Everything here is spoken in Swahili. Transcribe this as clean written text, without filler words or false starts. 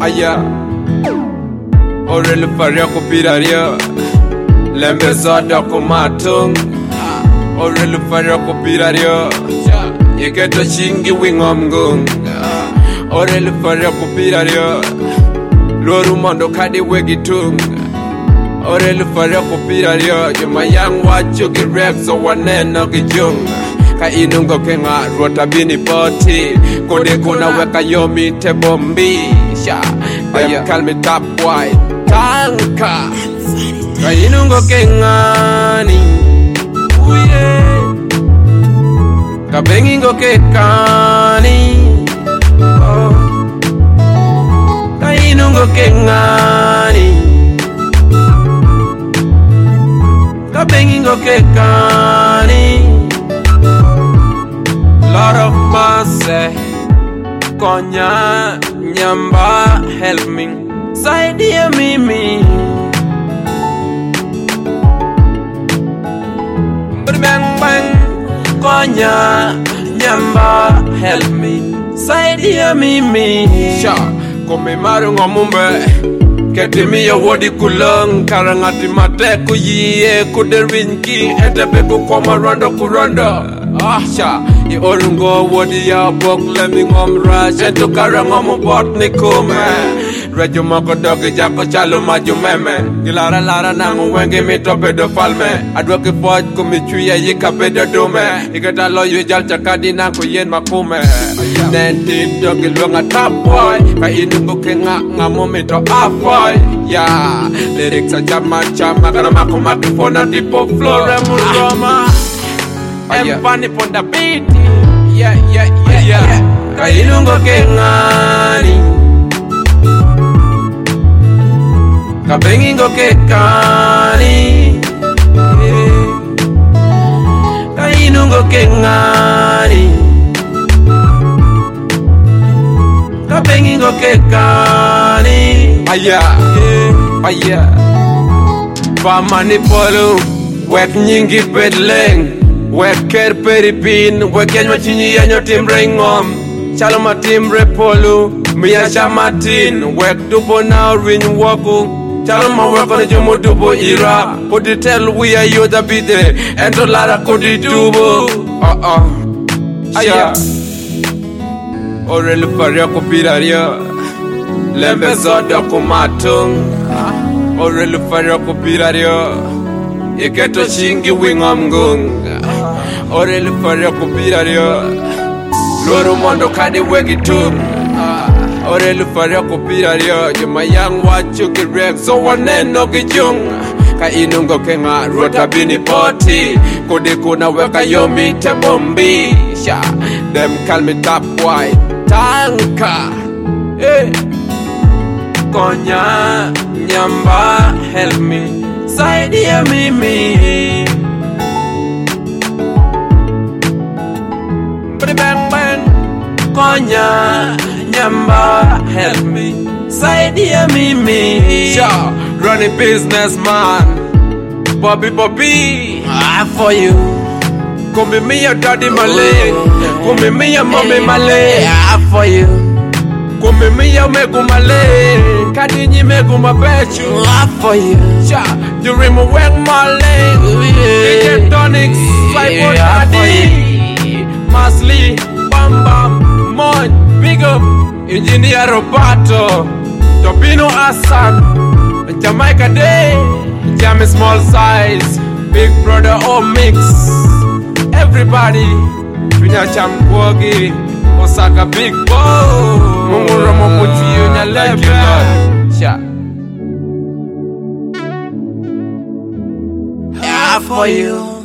Aya Orel faria kopiraria Lembe zodo kumatung Orel faria kopiraria Yeketo chingi wingomgung Orel faria kopiraria Loru mondo kadi wegitung Orel faria kopiraria Jumayang wacho girex o waneno gijung Ka inungo kenga rota bini poti Kode kuna weka yomi te bombi Sha Dem call me top boy Tanka Ka inungo kenga ni Uye Ka bengingo kekani Oh Ka inungo kenga ni Ka bengingo kekani Lot of mercy Konya Nyamba help me Saidia mimi Bang bang Konya Nyamba help me Saidia mimi Sha Kome maru ngomumbe Ketimi ya wadi kulang Karangati mate kuyiye Kuderwinki Etepe kukoma rondo kurondo Sha I orungo wadi ya bok Lemi ngomra Shentu karangomu bot ni kume Rejo moko dogi jako chalo maju meme Gilara lara nangu wengi mito pedo falme Adwoki poj kumichuya yika pedo dume Iketa loyu jal chakadi nangu yen makume Nenti dogi luanga top boy Ka inungo kenga ngamu mito afoy Yeah Lyrics a chama chama Kana makumaki fona tipo flore muloma I'm funny for the beat Yeah Ka inungo kengani Ka bengingo kekani Ka inungo kengani Ka bengingo kekani Aya Pamani polo Wek nyingi pedleng Wek ker peripin Wek yanyo chinyi yanyo timbre ngom Chalo matimbre polo Mia shamatin Wek dupo na rin waku Chalo ma weko na jumo dupo ira Kodi tell we are you the bide Ento lara kodi dupo Aya Orel faria kopiraria Lembe zodo kumatung Orel faria kopiraria Yeketo chingi wingomgung Orel faria kopiraria Loru mondo kadi wegitung Orel faria kopiraria Jumayang wacho girex o waneno gijung Ka inungo kenga rota bini poti Kode kuna weka yomi te bombi Sha Dem call me top boy Tanka Konya Nyamba help me Saidia mimi Bang bang Konya Nyamba help me Saidia mimi Sha Runny businessman Bobby for you Kumbi me your daddy Malay Kumbi me your mommy Malay for you Kumbi me your megu Malay Kadinyi megu mabechu for you Sha You remove weng Malay DJ Tonics Swipe daddy Masli Bam Bam Mon Big up Engineer Roberto Topino Hassan Jamaica Day Jammy Small Size Big Brother Omix Everybody Tunya Chamkwogi Osaka Big Boy Mungura Mokuchi Yunya Level Sha Yeah for you